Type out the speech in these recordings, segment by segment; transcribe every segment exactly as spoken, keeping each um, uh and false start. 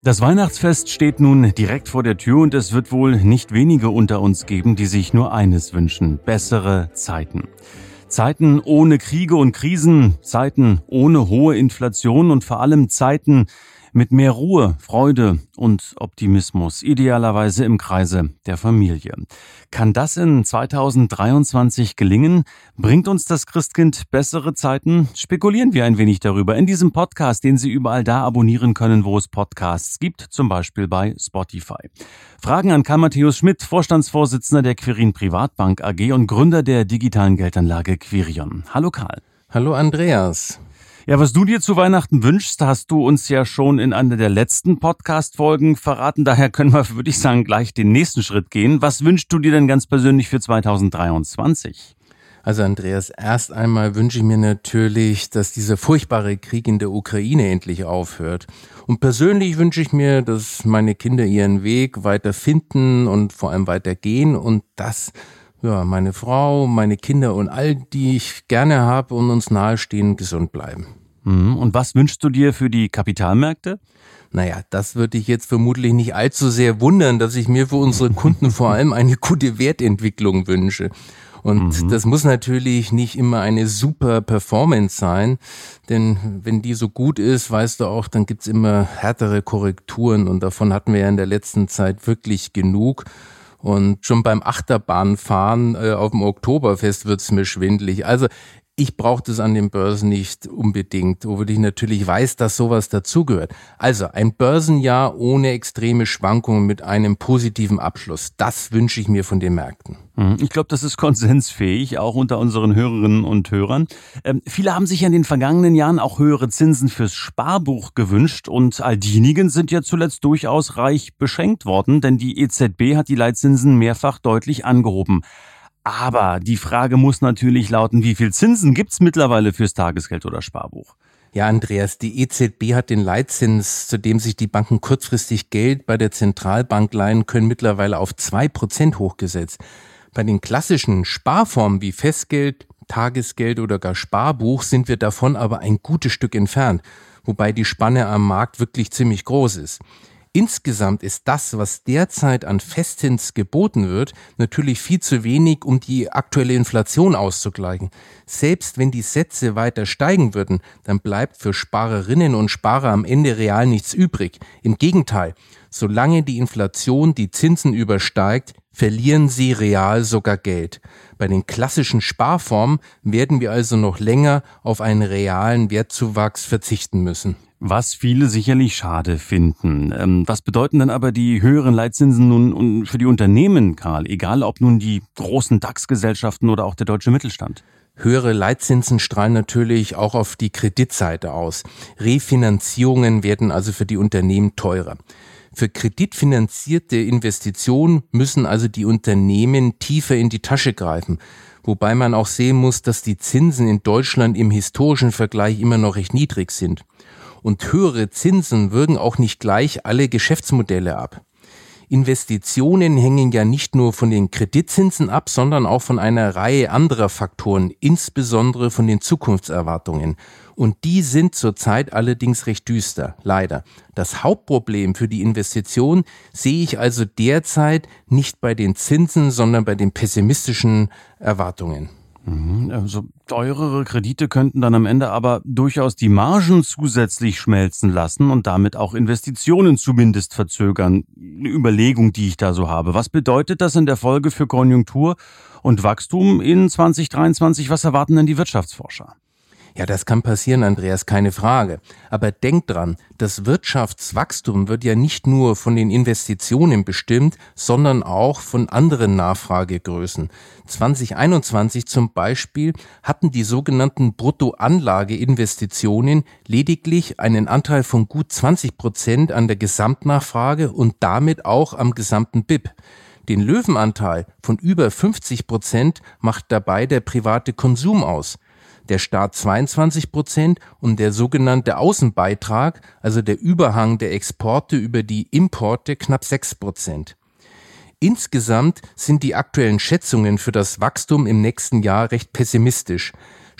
Das Weihnachtsfest steht nun direkt vor der Tür und es wird wohl nicht wenige unter uns geben, die sich nur eines wünschen: bessere Zeiten. Zeiten ohne Kriege und Krisen, Zeiten ohne hohe Inflation und vor allem Zeiten mit mehr Ruhe, Freude und Optimismus, idealerweise im Kreise der Familie. Kann das in zweitausenddreiundzwanzig gelingen? Bringt uns das Christkind bessere Zeiten? Spekulieren wir ein wenig darüber in diesem Podcast, den Sie überall da abonnieren können, wo es Podcasts gibt, zum Beispiel bei Spotify. Fragen an Karl Matthäus Schmidt, Vorstandsvorsitzender der Quirin Privatbank A G und Gründer der digitalen Geldanlage Quirion. Hallo Karl. Hallo Andreas. Ja, was du dir zu Weihnachten wünschst, hast du uns ja schon in einer der letzten Podcast-Folgen verraten. Daher können wir, würde ich sagen, gleich den nächsten Schritt gehen. Was wünschst du dir denn ganz persönlich für zweitausenddreiundzwanzig? Also Andreas, erst einmal wünsche ich mir natürlich, dass dieser furchtbare Krieg in der Ukraine endlich aufhört. Und persönlich wünsche ich mir, dass meine Kinder ihren Weg weiter finden und vor allem weiter gehen und dass ja, meine Frau, meine Kinder und all die ich gerne habe und uns nahestehen, gesund bleiben. Und was wünschst du dir für die Kapitalmärkte? Naja, das würde ich jetzt vermutlich nicht allzu sehr wundern, dass ich mir für unsere Kunden vor allem eine gute Wertentwicklung wünsche. Und mhm. das muss natürlich nicht immer eine super Performance sein, denn wenn die so gut ist, weißt du auch, dann gibt's immer härtere Korrekturen und davon hatten wir ja in der letzten Zeit wirklich genug. Und schon beim Achterbahnfahren äh, auf dem Oktoberfest wird's mir schwindelig. Also ich brauche das an den Börsen nicht unbedingt, obwohl ich natürlich weiß, dass sowas dazugehört. Also ein Börsenjahr ohne extreme Schwankungen mit einem positiven Abschluss, das wünsche ich mir von den Märkten. Ich glaube, das ist konsensfähig, auch unter unseren Hörerinnen und Hörern. Ähm, viele haben sich in den vergangenen Jahren auch höhere Zinsen fürs Sparbuch gewünscht und all diejenigen sind ja zuletzt durchaus reich beschenkt worden, denn die E Z B hat die Leitzinsen mehrfach deutlich angehoben. Aber die Frage muss natürlich lauten, wie viel Zinsen gibt's mittlerweile fürs Tagesgeld oder Sparbuch? Ja, Andreas, die E Z B hat den Leitzins, zu dem sich die Banken kurzfristig Geld bei der Zentralbank leihen können, mittlerweile auf zwei Prozent hochgesetzt. Bei den klassischen Sparformen wie Festgeld, Tagesgeld oder gar Sparbuch sind wir davon aber ein gutes Stück entfernt, wobei die Spanne am Markt wirklich ziemlich groß ist. Insgesamt ist das, was derzeit an Festzins geboten wird, natürlich viel zu wenig, um die aktuelle Inflation auszugleichen. Selbst wenn die Sätze weiter steigen würden, dann bleibt für Sparerinnen und Sparer am Ende real nichts übrig. Im Gegenteil, solange die Inflation die Zinsen übersteigt, verlieren sie real sogar Geld. Bei den klassischen Sparformen werden wir also noch länger auf einen realen Wertzuwachs verzichten müssen. Was viele sicherlich schade finden. Ähm, was bedeuten denn aber die höheren Leitzinsen nun für die Unternehmen, Karl? Egal ob nun die großen DAX-Gesellschaften oder auch der deutsche Mittelstand. Höhere Leitzinsen strahlen natürlich auch auf die Kreditseite aus. Refinanzierungen werden also für die Unternehmen teurer. Für kreditfinanzierte Investitionen müssen also die Unternehmen tiefer in die Tasche greifen. Wobei man auch sehen muss, dass die Zinsen in Deutschland im historischen Vergleich immer noch recht niedrig sind. Und höhere Zinsen würgen auch nicht gleich alle Geschäftsmodelle ab. Investitionen hängen ja nicht nur von den Kreditzinsen ab, sondern auch von einer Reihe anderer Faktoren, insbesondere von den Zukunftserwartungen. Und die sind zurzeit allerdings recht düster, leider. Das Hauptproblem für die Investition sehe ich also derzeit nicht bei den Zinsen, sondern bei den pessimistischen Erwartungen. Also teurere Kredite könnten dann am Ende aber durchaus die Margen zusätzlich schmelzen lassen und damit auch Investitionen zumindest verzögern. Eine Überlegung, die ich da so habe. Was bedeutet das in der Folge für Konjunktur und Wachstum in zwanzig dreiundzwanzig? Was erwarten denn die Wirtschaftsforscher? Ja, das kann passieren, Andreas, keine Frage. Aber denk dran, das Wirtschaftswachstum wird ja nicht nur von den Investitionen bestimmt, sondern auch von anderen Nachfragegrößen. zwanzig einundzwanzig zum Beispiel hatten die sogenannten Bruttoanlageinvestitionen lediglich einen Anteil von gut zwanzig Prozent an der Gesamtnachfrage und damit auch am gesamten B I P. Den Löwenanteil von über fünfzig Prozent macht dabei der private Konsum aus. Der Staat zweiundzwanzig Prozent und der sogenannte Außenbeitrag, also der Überhang der Exporte über die Importe, knapp sechs Prozent. Insgesamt sind die aktuellen Schätzungen für das Wachstum im nächsten Jahr recht pessimistisch.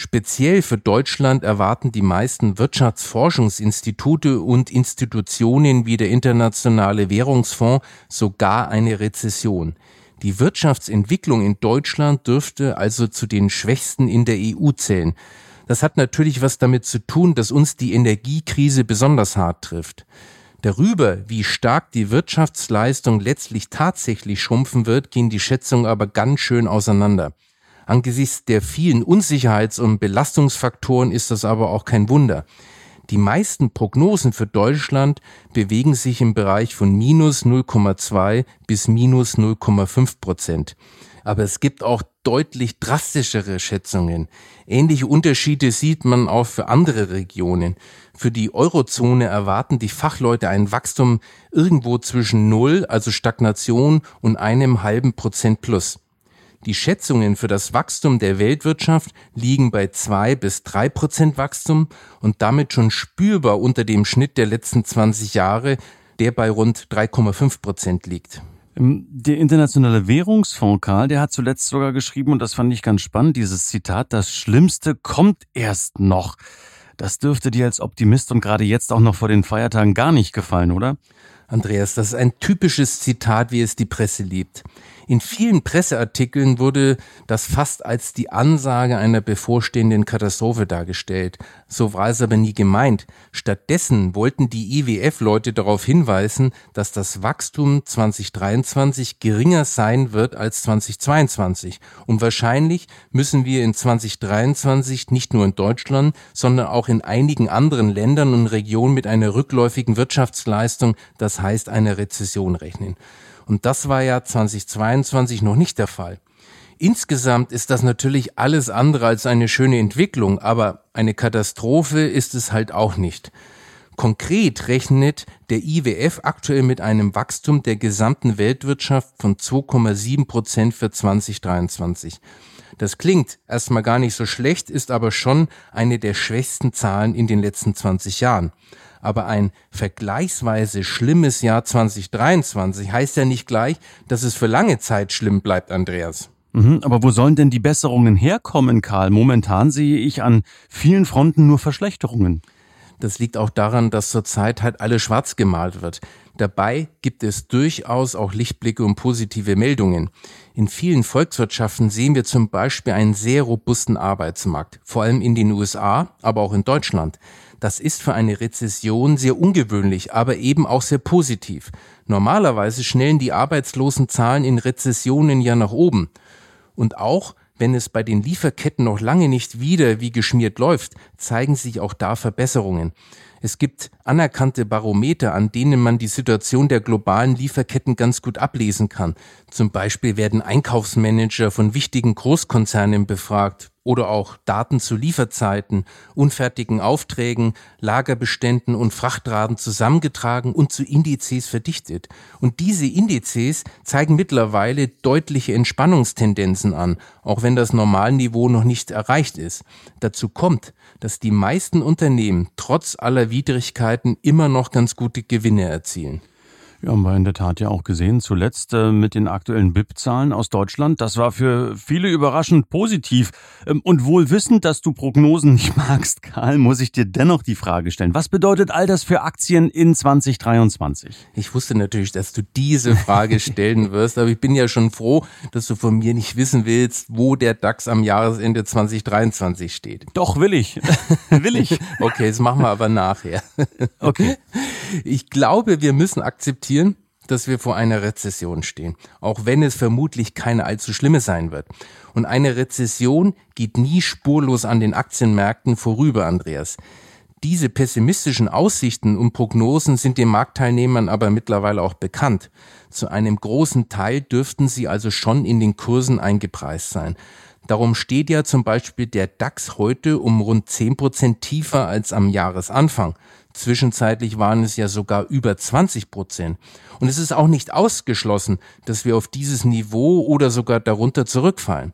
Speziell für Deutschland erwarten die meisten Wirtschaftsforschungsinstitute und Institutionen wie der Internationale Währungsfonds sogar eine Rezession. Die Wirtschaftsentwicklung in Deutschland dürfte also zu den schwächsten in der E U zählen. Das hat natürlich was damit zu tun, dass uns die Energiekrise besonders hart trifft. Darüber, wie stark die Wirtschaftsleistung letztlich tatsächlich schrumpfen wird, gehen die Schätzungen aber ganz schön auseinander. Angesichts der vielen Unsicherheits- und Belastungsfaktoren ist das aber auch kein Wunder. Die meisten Prognosen für Deutschland bewegen sich im Bereich von minus null Komma zwei bis minus null Komma fünf Prozent. Aber es gibt auch deutlich drastischere Schätzungen. Ähnliche Unterschiede sieht man auch für andere Regionen. Für die Eurozone erwarten die Fachleute ein Wachstum irgendwo zwischen null, also Stagnation, und einem halben Prozent plus. Die Schätzungen für das Wachstum der Weltwirtschaft liegen bei zwei bis drei Prozent Wachstum und damit schon spürbar unter dem Schnitt der letzten zwanzig Jahre, der bei rund drei Komma fünf Prozent liegt. Der Internationale Währungsfonds, Karl, der hat zuletzt sogar geschrieben, und das fand ich ganz spannend, dieses Zitat: Das Schlimmste kommt erst noch. Das dürfte dir als Optimist und gerade jetzt auch noch vor den Feiertagen gar nicht gefallen, oder? Andreas, das ist ein typisches Zitat, wie es die Presse liebt. In vielen Presseartikeln wurde das fast als die Ansage einer bevorstehenden Katastrophe dargestellt. So war es aber nie gemeint. Stattdessen wollten die I W F-Leute darauf hinweisen, dass das Wachstum zwanzig dreiundzwanzig geringer sein wird als zwanzig zweiundzwanzig. Und wahrscheinlich müssen wir in zwanzig dreiundzwanzig nicht nur in Deutschland, sondern auch in einigen anderen Ländern und Regionen mit einer rückläufigen Wirtschaftsleistung, das heißt einer Rezession, rechnen. Und das war ja zwanzig zweiundzwanzig noch nicht der Fall. Insgesamt ist das natürlich alles andere als eine schöne Entwicklung, aber eine Katastrophe ist es halt auch nicht. Konkret rechnet der I W F aktuell mit einem Wachstum der gesamten Weltwirtschaft von zwei Komma sieben Prozent für zwanzig dreiundzwanzig. Das klingt erstmal gar nicht so schlecht, ist aber schon eine der schwächsten Zahlen in den letzten zwanzig Jahren. Aber ein vergleichsweise schlimmes Jahr zwanzig dreiundzwanzig heißt ja nicht gleich, dass es für lange Zeit schlimm bleibt, Andreas. Mhm, aber wo sollen denn die Besserungen herkommen, Karl? Momentan sehe ich an vielen Fronten nur Verschlechterungen. Das liegt auch daran, dass zurzeit halt alles schwarz gemalt wird. Dabei gibt es durchaus auch Lichtblicke und positive Meldungen. In vielen Volkswirtschaften sehen wir zum Beispiel einen sehr robusten Arbeitsmarkt, vor allem in den U S A, aber auch in Deutschland. Das ist für eine Rezession sehr ungewöhnlich, aber eben auch sehr positiv. Normalerweise schnellen die Arbeitslosenzahlen in Rezessionen ja nach oben. Und auch wenn es bei den Lieferketten noch lange nicht wieder wie geschmiert läuft, zeigen sich auch da Verbesserungen. Es gibt anerkannte Barometer, an denen man die Situation der globalen Lieferketten ganz gut ablesen kann. Zum Beispiel werden Einkaufsmanager von wichtigen Großkonzernen befragt oder auch Daten zu Lieferzeiten, unfertigen Aufträgen, Lagerbeständen und Frachtraten zusammengetragen und zu Indizes verdichtet. Und diese Indizes zeigen mittlerweile deutliche Entspannungstendenzen an, auch wenn das Normalniveau noch nicht erreicht ist. Dazu kommt, dass die meisten Unternehmen trotz aller Widrigkeiten immer noch ganz gute Gewinne erzielen. Ja, haben wir in der Tat ja auch gesehen, zuletzt äh, mit den aktuellen B I P-Zahlen aus Deutschland. Das war für viele überraschend positiv. Ähm, und wohl wissend, dass du Prognosen nicht magst, Karl, muss ich dir dennoch die Frage stellen. Was bedeutet all das für Aktien in zwanzig dreiundzwanzig? Ich wusste natürlich, dass du diese Frage stellen wirst, aber ich bin ja schon froh, dass du von mir nicht wissen willst, wo der DAX am Jahresende zwanzig dreiundzwanzig steht. Doch, will ich. will ich. Okay, das machen wir aber nachher. Okay. Ich glaube, wir müssen akzeptieren, dass wir vor einer Rezession stehen, auch wenn es vermutlich keine allzu schlimme sein wird. Und eine Rezession geht nie spurlos an den Aktienmärkten vorüber, Andreas. Diese pessimistischen Aussichten und Prognosen sind den Marktteilnehmern aber mittlerweile auch bekannt. Zu einem großen Teil dürften sie also schon in den Kursen eingepreist sein. Darum steht ja zum Beispiel der DAX heute um rund zehn Prozent tiefer als am Jahresanfang. Zwischenzeitlich waren es ja sogar über zwanzig Prozent. Und es ist auch nicht ausgeschlossen, dass wir auf dieses Niveau oder sogar darunter zurückfallen.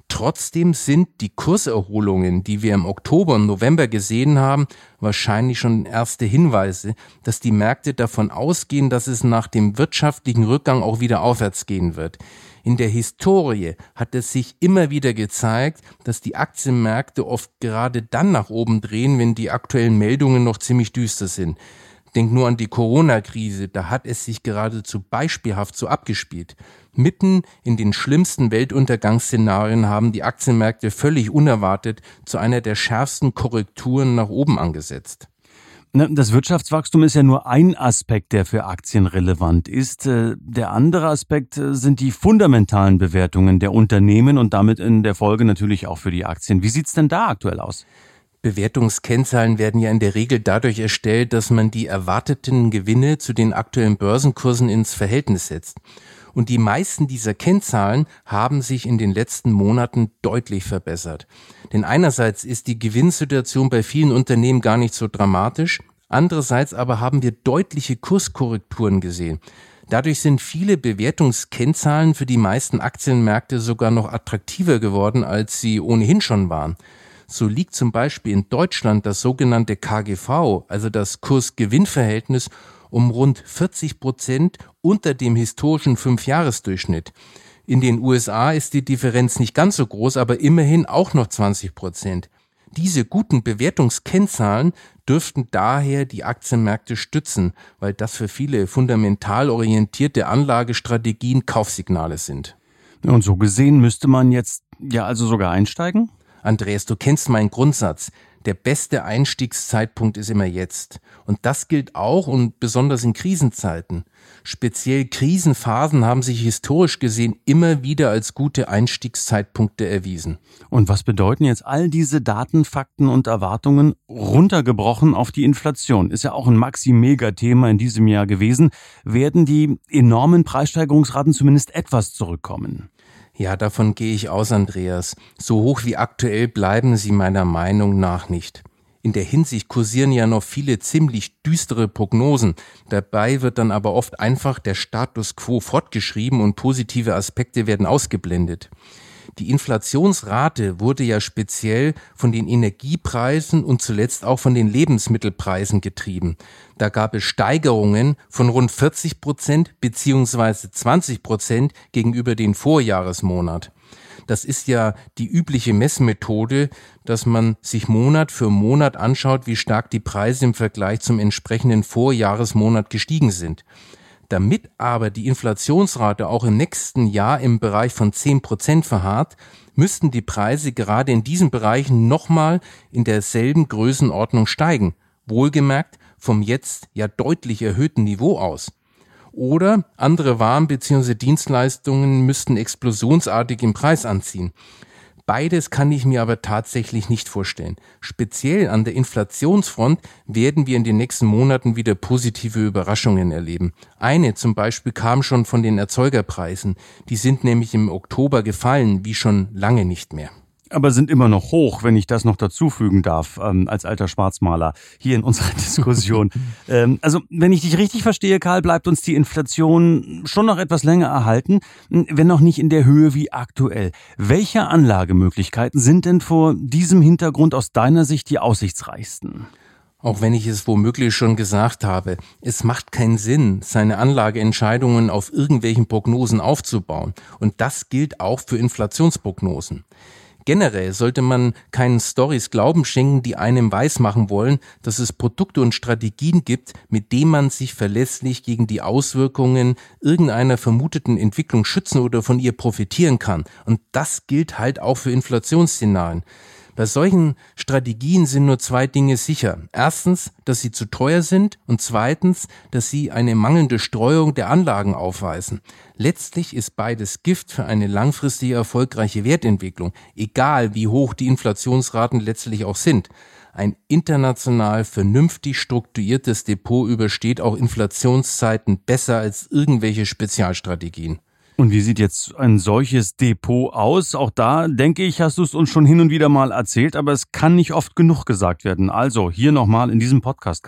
Trotzdem sind die Kurserholungen, die wir im Oktober und November gesehen haben, wahrscheinlich schon erste Hinweise, dass die Märkte davon ausgehen, dass es nach dem wirtschaftlichen Rückgang auch wieder aufwärts gehen wird. In der Historie hat es sich immer wieder gezeigt, dass die Aktienmärkte oft gerade dann nach oben drehen, wenn die aktuellen Meldungen noch ziemlich düster sind. Denk nur an die Corona-Krise, da hat es sich geradezu beispielhaft so abgespielt. Mitten in den schlimmsten Weltuntergangsszenarien haben die Aktienmärkte völlig unerwartet zu einer der schärfsten Korrekturen nach oben angesetzt. Das Wirtschaftswachstum ist ja nur ein Aspekt, der für Aktien relevant ist. Der andere Aspekt sind die fundamentalen Bewertungen der Unternehmen und damit in der Folge natürlich auch für die Aktien. Wie sieht's denn da aktuell aus? Bewertungskennzahlen werden ja in der Regel dadurch erstellt, dass man die erwarteten Gewinne zu den aktuellen Börsenkursen ins Verhältnis setzt. Und die meisten dieser Kennzahlen haben sich in den letzten Monaten deutlich verbessert. Denn einerseits ist die Gewinnsituation bei vielen Unternehmen gar nicht so dramatisch, andererseits aber haben wir deutliche Kurskorrekturen gesehen. Dadurch sind viele Bewertungskennzahlen für die meisten Aktienmärkte sogar noch attraktiver geworden, als sie ohnehin schon waren. So liegt zum Beispiel in Deutschland das sogenannte K G V, also das Kurs-Gewinn-Verhältnis, um rund vierzig Prozent unter dem historischen Fünfjahresdurchschnitt. In den U S A ist die Differenz nicht ganz so groß, aber immerhin auch noch zwanzig Prozent. Diese guten Bewertungskennzahlen dürften daher die Aktienmärkte stützen, weil das für viele fundamental orientierte Anlagestrategien Kaufsignale sind. Und so gesehen müsste man jetzt ja also sogar einsteigen? Andreas, du kennst meinen Grundsatz. Der beste Einstiegszeitpunkt ist immer jetzt. Und das gilt auch und besonders in Krisenzeiten. Speziell Krisenphasen haben sich historisch gesehen immer wieder als gute Einstiegszeitpunkte erwiesen. Und was bedeuten jetzt all diese Daten, Fakten und Erwartungen runtergebrochen auf die Inflation? Ist ja auch ein Maxi-Mega-Thema in diesem Jahr gewesen. Werden die enormen Preissteigerungsraten zumindest etwas zurückkommen? Ja, davon gehe ich aus, Andreas. So hoch wie aktuell bleiben sie meiner Meinung nach nicht. In der Hinsicht kursieren ja noch viele ziemlich düstere Prognosen. Dabei wird dann aber oft einfach der Status quo fortgeschrieben und positive Aspekte werden ausgeblendet. Die Inflationsrate wurde ja speziell von den Energiepreisen und zuletzt auch von den Lebensmittelpreisen getrieben. Da gab es Steigerungen von rund vierzig Prozent beziehungsweise zwanzig Prozent gegenüber den Vorjahresmonat. Das ist ja die übliche Messmethode, dass man sich Monat für Monat anschaut, wie stark die Preise im Vergleich zum entsprechenden Vorjahresmonat gestiegen sind. Damit aber die Inflationsrate auch im nächsten Jahr im Bereich von zehn Prozent verharrt, müssten die Preise gerade in diesen Bereichen nochmal in derselben Größenordnung steigen. Wohlgemerkt vom jetzt ja deutlich erhöhten Niveau aus. Oder andere Waren bzw. Dienstleistungen müssten explosionsartig im Preis anziehen. Beides kann ich mir aber tatsächlich nicht vorstellen. Speziell an der Inflationsfront werden wir in den nächsten Monaten wieder positive Überraschungen erleben. Eine zum Beispiel kam schon von den Erzeugerpreisen. Die sind nämlich im Oktober gefallen, wie schon lange nicht mehr. Aber sind immer noch hoch, wenn ich das noch dazufügen darf, ähm, als alter Schwarzmaler hier in unserer Diskussion. ähm, also, wenn ich dich richtig verstehe, Karl, bleibt uns die Inflation schon noch etwas länger erhalten, wenn noch nicht in der Höhe wie aktuell. Welche Anlagemöglichkeiten sind denn vor diesem Hintergrund aus deiner Sicht die aussichtsreichsten? Auch wenn ich es womöglich schon gesagt habe, es macht keinen Sinn, seine Anlageentscheidungen auf irgendwelchen Prognosen aufzubauen. Und das gilt auch für Inflationsprognosen. Generell sollte man keinen Storys Glauben schenken, die einem weismachen wollen, dass es Produkte und Strategien gibt, mit denen man sich verlässlich gegen die Auswirkungen irgendeiner vermuteten Entwicklung schützen oder von ihr profitieren kann. Und das gilt halt auch für Inflationsszenarien. Bei solchen Strategien sind nur zwei Dinge sicher. Erstens, dass sie zu teuer sind und zweitens, dass sie eine mangelnde Streuung der Anlagen aufweisen. Letztlich ist beides Gift für eine langfristige erfolgreiche Wertentwicklung, egal wie hoch die Inflationsraten letztlich auch sind. Ein international vernünftig strukturiertes Depot übersteht auch Inflationszeiten besser als irgendwelche Spezialstrategien. Und wie sieht jetzt ein solches Depot aus? Auch da, denke ich, hast du es uns schon hin und wieder mal erzählt, aber es kann nicht oft genug gesagt werden. Also hier nochmal in diesem Podcast, Karl.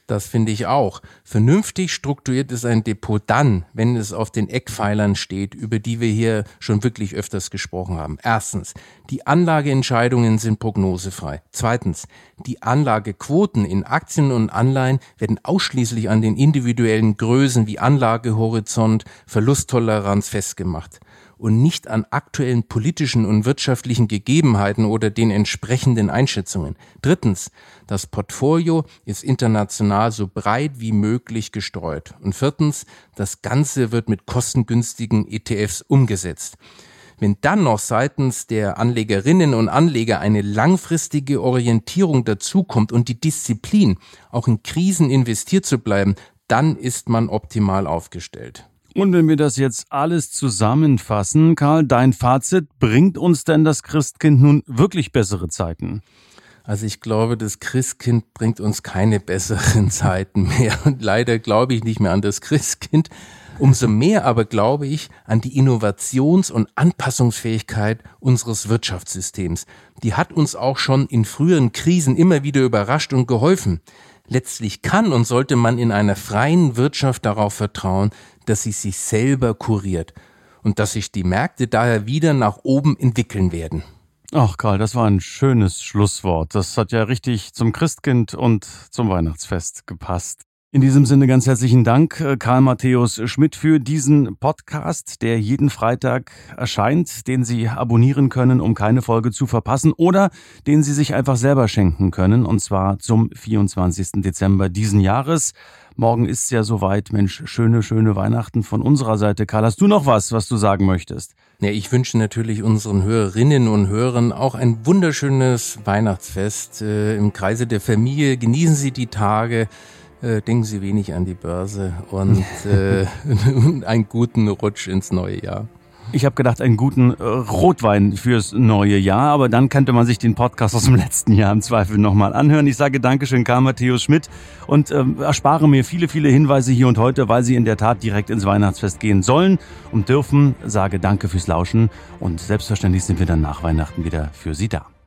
Das finde ich auch. Vernünftig strukturiert ist ein Depot dann, wenn es auf den Eckpfeilern steht, über die wir hier schon wirklich öfters gesprochen haben. Erstens, die Anlageentscheidungen sind prognosefrei. Zweitens, die Anlagequoten in Aktien und Anleihen werden ausschließlich an den individuellen Größen wie Anlagehorizont, Verlusttoleranz festgemacht und nicht an aktuellen politischen und wirtschaftlichen Gegebenheiten oder den entsprechenden Einschätzungen. Drittens, das Portfolio ist international so breit wie möglich gestreut. Und viertens, das Ganze wird mit kostengünstigen E T Fs umgesetzt. Wenn dann noch seitens der Anlegerinnen und Anleger eine langfristige Orientierung dazukommt und die Disziplin, auch in Krisen investiert zu bleiben, dann ist man optimal aufgestellt. Und wenn wir das jetzt alles zusammenfassen, Karl, dein Fazit, bringt uns denn das Christkind nun wirklich bessere Zeiten? Also ich glaube, das Christkind bringt uns keine besseren Zeiten mehr. Und leider glaube ich nicht mehr an das Christkind. Umso mehr aber glaube ich an die Innovations- und Anpassungsfähigkeit unseres Wirtschaftssystems. Die hat uns auch schon in früheren Krisen immer wieder überrascht und geholfen. Letztlich kann und sollte man in einer freien Wirtschaft darauf vertrauen, dass sie sich selber kuriert und dass sich die Märkte daher wieder nach oben entwickeln werden. Ach Karl, das war ein schönes Schlusswort. Das hat ja richtig zum Christkind und zum Weihnachtsfest gepasst. In diesem Sinne ganz herzlichen Dank, Karl Matthäus Schmidt, für diesen Podcast, der jeden Freitag erscheint, den Sie abonnieren können, um keine Folge zu verpassen, oder den Sie sich einfach selber schenken können, und zwar zum vierundzwanzigsten Dezember diesen Jahres. Morgen ist es ja soweit. Mensch, schöne, schöne Weihnachten von unserer Seite. Karl, hast du noch was, was du sagen möchtest? Ja, ich wünsche natürlich unseren Hörerinnen und Hörern auch ein wunderschönes Weihnachtsfest äh, im Kreise der Familie. Genießen Sie die Tage. Denken Sie wenig an die Börse und äh, einen guten Rutsch ins neue Jahr. Ich habe gedacht, einen guten äh, Rotwein fürs neue Jahr, aber dann könnte man sich den Podcast aus dem letzten Jahr im Zweifel nochmal anhören. Ich sage Dankeschön, Karl Matthäus Schmidt, und äh, erspare mir viele, viele Hinweise hier und heute, weil Sie in der Tat direkt ins Weihnachtsfest gehen sollen und dürfen. Sage Danke fürs Lauschen und selbstverständlich sind wir dann nach Weihnachten wieder für Sie da.